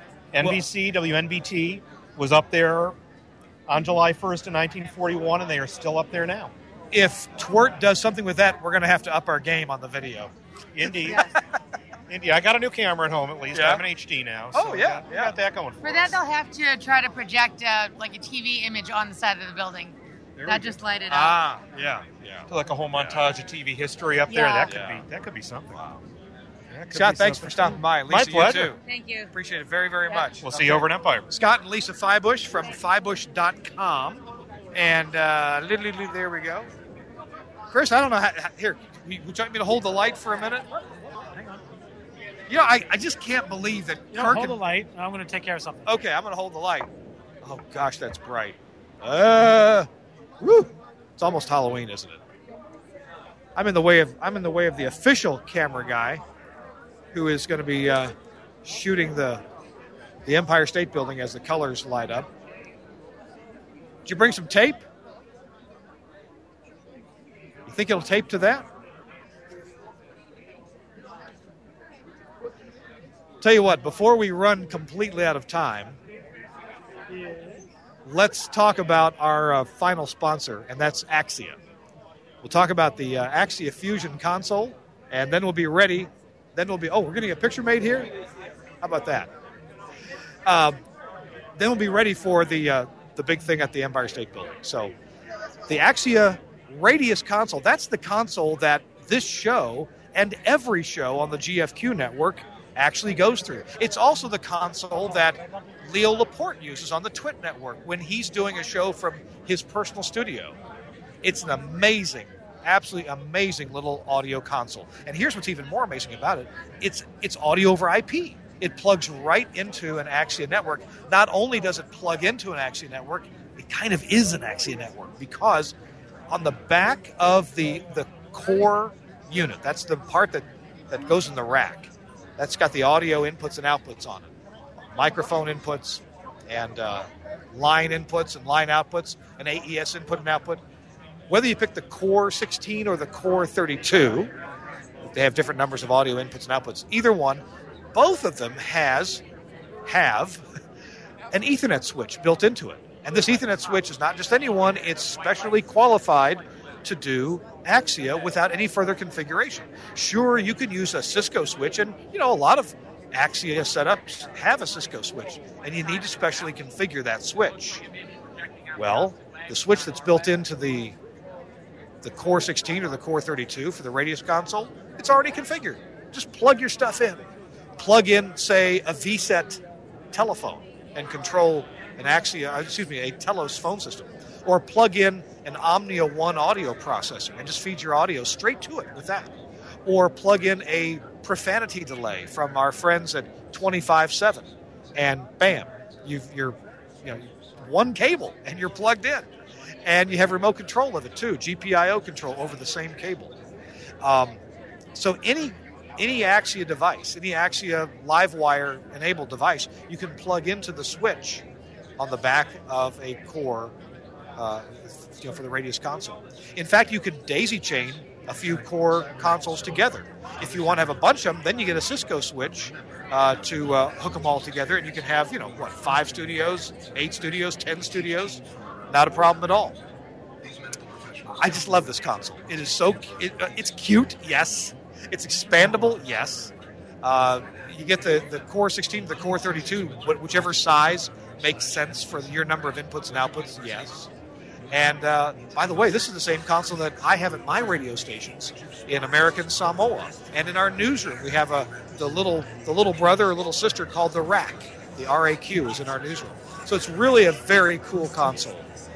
N B C, W N B T was up there on July first of nineteen forty-one, and they are still up there now.
If Twert does something with that, we're going to have to up our game on the video.
Indeed. Indeed. I got a new camera at home, at least.
Yeah.
I have an H D now.
Oh,
so
yeah,
I got,
yeah.
got that going for
For
us.
that, they'll have to try to project uh, like a T V image on the side of the building,
There
not
we
just
go.
light it up.
Ah, yeah, yeah.
Like a whole montage of T V history up there.
Yeah.
That could
Yeah.
be that could be something. That could
Scott,
be
thanks
something.
for stopping by.
My
Lisa,
pleasure.
you too.
Thank you.
Appreciate it very, very much.
We'll see you over at Empire.
Scott and Lisa Feibush from Feibush dot com. And uh, li- li- li- there we go. Chris, I don't know how. how- Here, would you like me to hold the light for a minute?
Hang on.
You know, I, I just can't believe that
You know,
Kirk.
hold the
and-
light. I'm going to take care of something.
Okay, I'm going to hold the light. Oh, gosh, that's bright. Uh, woo. It's almost Halloween, isn't it? I'm in the way of I'm in the way of the official camera guy, who is going to be uh, shooting the the Empire State Building as the colors light up. Did you bring some tape? You think it'll tape to that? Tell you what, before we run completely out of time, let's talk about our uh, final sponsor, and that's Axia. We'll talk about the uh, Axia Fusion console, and then we'll be ready. Then we'll be, oh, we're getting a picture made here? How about that? Uh, then we'll be ready for the uh, the big thing at the Empire State Building. So the Axia Radius console, that's the console that this show and every show on the G F Q network actually goes through. It's also the console that Leo Laporte uses on the Twit network when he's doing a show from his personal studio. It's an amazing, absolutely amazing little audio console. And here's what's even more amazing about it. It's it's audio over I P. It plugs right into an Axia network. Not only does it plug into an Axia network, it kind of is an Axia network because on the back of the the core unit, that's the part that, that goes in the rack, that's got the audio inputs and outputs on it. Microphone inputs and uh, line inputs and line outputs, and A E S input and output. Whether you pick the Core sixteen or the Core thirty-two, they have different numbers of audio inputs and outputs. Either one, both of them has have an Ethernet switch built into it. And this Ethernet switch is not just any one, it's specially qualified to do Axia without any further configuration. Sure, you can use a Cisco switch, and you know a lot of Axia setups have a Cisco switch, and you need to specially configure that switch. Well, the switch that's built into the the Core sixteen or the Core thirty-two for the Radius console, it's already configured. Just plug your stuff in. Plug in, say, a V SET telephone and control an Axia, excuse me, a Telos phone system. Or plug in an Omnia one audio processor and just feed your audio straight to it with that. Or plug in a profanity delay from our friends at twenty-five seven, and bam, you've, you're, you know, one cable and you're plugged in. And you have remote control of it too, G P I O control over the same cable. Um, so any any Axia device, any Axia Livewire enabled device, you can plug into the switch on the back of a Core, uh, you know, for the Radius console. In fact, you could daisy chain a few Core consoles together. If you want to have a bunch of them, then you get a Cisco switch uh, to uh, hook them all together, and you can have, you know, what, five studios, eight studios, ten studios. Not a problem at all. I just love this console. It is so, it, uh, it's cute, yes. It's expandable, yes. Uh, you get the, the Core sixteen, the Core thirty-two, whichever size makes sense for your number of inputs and outputs, yes. And uh, by the way, this is the same console that I have at my radio stations in American Samoa. And in our newsroom, we have a the little the little brother or little sister called the R A Q. The R A Q is in our newsroom. So it's really a very cool console.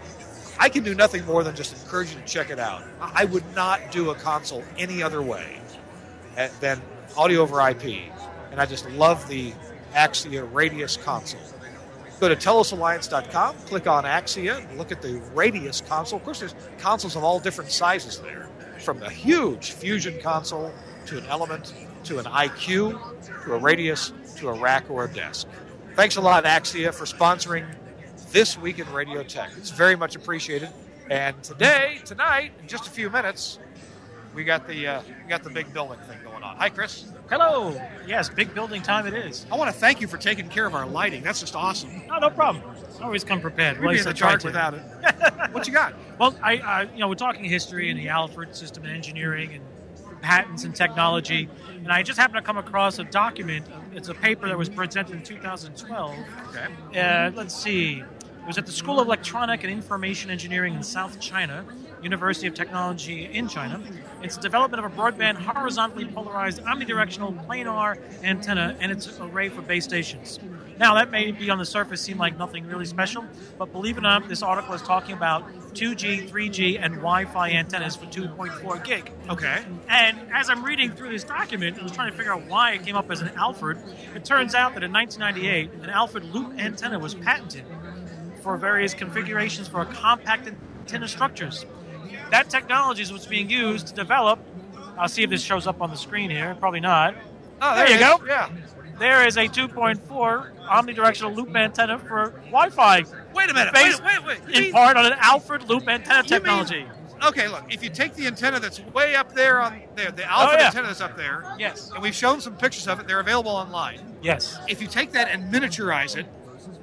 I can do nothing more than just encourage you to check it out. I would not do a console any other way than audio over I P. And I just love the Axia Radius console. Go to telos alliance dot com, click on Axia, and look at the Radius console. Of course, there's consoles of all different sizes there, from a huge Fusion console to an Element to an I Q to a Radius to a rack or a desk. Thanks a lot, Axia, for sponsoring This Week in Radio Tech. It's very much appreciated. And today, tonight, in just a few minutes, we got the uh, we got the big building thing going on. Hi, Chris.
Hello. Yes, big building time it is.
I want to thank you for taking care of our lighting. That's just awesome.
Oh, no problem. Always come prepared.
We'd be in the dark without it. What you got?
Well, I, I, you know, we're talking history and the Alfred system and engineering and patents and technology, and I just happened to come across a document. It's a paper that was presented in two thousand twelve.
Okay.
Uh, let's see. It was at the School of Electronic and Information Engineering in South China, University of Technology in China. It's the development of a broadband horizontally polarized omnidirectional planar antenna and its array for base stations. Now, that may be on the surface seem like nothing really special, but believe it or not, this article is talking about two G, three G, and Wi-Fi antennas for two point four gig.
Okay.
And as I'm reading through this document, I was trying to figure out why it came up as an Alfred. It turns out that in nineteen ninety-eight, an Alfred loop antenna was patented for various configurations for compact antenna structures. That technology is what's being used to develop. I'll see if this shows up on the screen here. Probably not.
Oh,
there,
there
you go.
Is. Yeah.
There is a two point four omnidirectional loop antenna for Wi-Fi.
Wait a minute.
Based
wait, wait, wait.
in
mean,
part on an Alfred loop antenna
you
technology.
Mean, okay, look. If you take the antenna that's way up there on there, the Alfred
oh, yeah.
antenna that's up there.
Yes.
And we've shown some pictures of it. They're available online.
Yes.
If you take that and miniaturize it.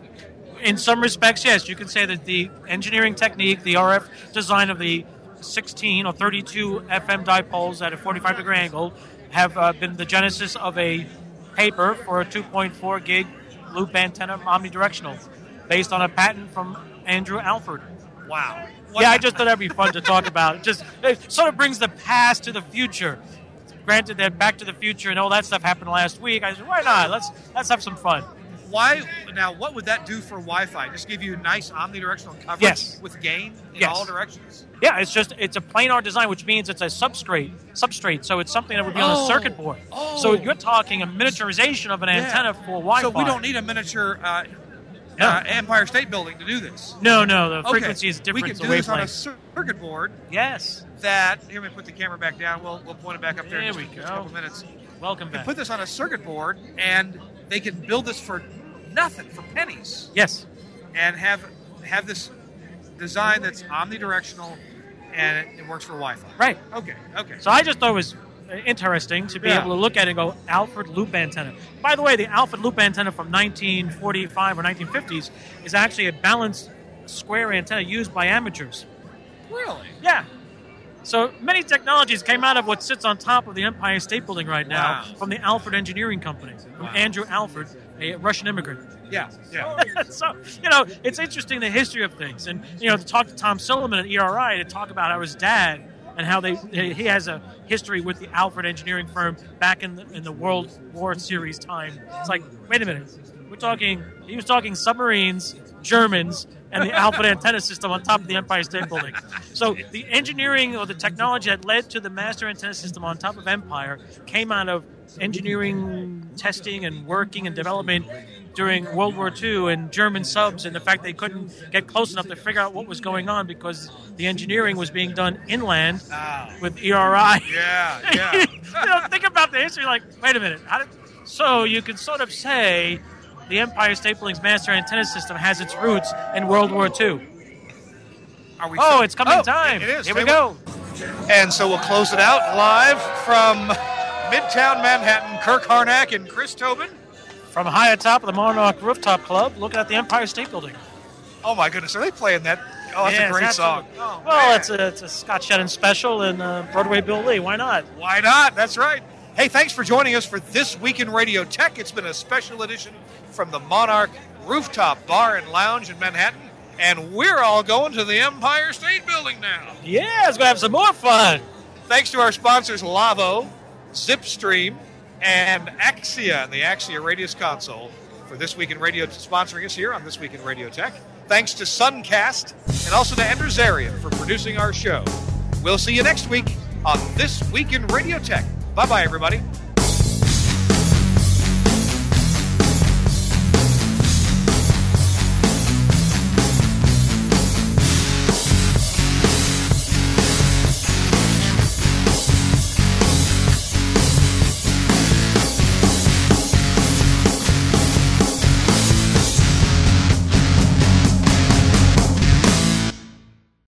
In some respects, yes. You can say that the engineering technique, the R F design of the sixteen or thirty-two F M dipoles at a forty-five degree angle have uh, been the genesis of a paper for a two point four gig loop antenna omnidirectional based on a patent from Andrew Alford.
Wow.
What? Yeah, I just thought that'd be fun to talk about. It just it sort of brings the past to the future. Granted that Back to the Future and all that stuff happened last week. I said, why not? Let's let's have some fun.
Why now? What would that do for Wi-Fi? Just give you nice omnidirectional coverage
yes.
with gain in
yes.
all directions.
Yeah, it's just it's a planar design, which means it's a substrate. Substrate, so it's something that would be
oh.
on a circuit board.
Oh.
So you're talking a miniaturization of an
yeah.
antenna for Wi-Fi.
So we don't need a miniature uh, no. uh, Empire State Building to do this.
No, no, the
okay.
frequency is different.
We can do this on a circuit board.
Yes.
That here, let me put the camera back down. We'll we'll point it back up there.
There
in just,
we
just
go.
a couple minutes.
Welcome
we
back.
Put this on a circuit board, and they can build this for nothing, for pennies.
Yes.
And have have this design that's omnidirectional, and it, it works for Wi-Fi.
Right.
Okay. Okay.
So I just thought it was interesting to be
yeah.
able to look at it and go, Alfred loop antenna. By the way, the Alfred loop antenna from nineteen forty-five or nineteen fifties is actually a balanced square antenna used by amateurs.
Really?
Yeah. So many technologies came out of what sits on top of the Empire State Building right now
Wow.
from the Alfred Engineering Company, from
Wow.
Andrew Alfred, a Russian immigrant.
Yeah, yeah.
So, you know, it's interesting the history of things. And, you know, to talk to Tom Silliman at E R I to talk about how his dad and how they he has a history with the Alfred Engineering firm back in the, in the World War Series time. It's like, wait a minute. We're talking, he was talking submarines, Germans, and the Alfred antenna system on top of the Empire State Building. So the engineering or the technology that led to the master antenna system on top of Empire came out of engineering, testing, and working and development during World War Two and German subs, and the fact they couldn't get close enough to figure out what was going on because the engineering was being done inland with E R I.
Yeah, yeah.
You know, think about the history. Like, wait a minute. How did, so you can sort of say the Empire State Building's master antenna system has its roots in World War Two.
Are we
Oh,
so-
it's coming
Oh,
time.
It is.
Here we
Stay
go.
with- And so we'll close it out live from Midtown Manhattan. Kirk Harnack and Chris Tobin.
From high atop of the Monarch Rooftop Club, looking at the Empire State Building.
Oh my goodness, are they playing that? Oh, that's
Yes,
a great song.
absolutely.
Oh,
well,
man.
it's a, it's a Scott Shannon special and uh, Broadway Bill Lee. Why not?
Why not? That's right. Hey, thanks for joining us for This Week in Radio Tech. It's been a special edition from the Monarch Rooftop Bar and Lounge in Manhattan. And we're all going to the Empire State Building now.
Yeah, it's going to have some more fun.
Thanks to our sponsors, Lavo, Zipstream, and Axia and the Axia Radius Console for This Week in Radio, sponsoring us here on This Week in Radio Tech. Thanks to Suncast and also to Ender Zaria for producing our show. We'll see you next week on This Week in Radio Tech. Bye-bye, everybody.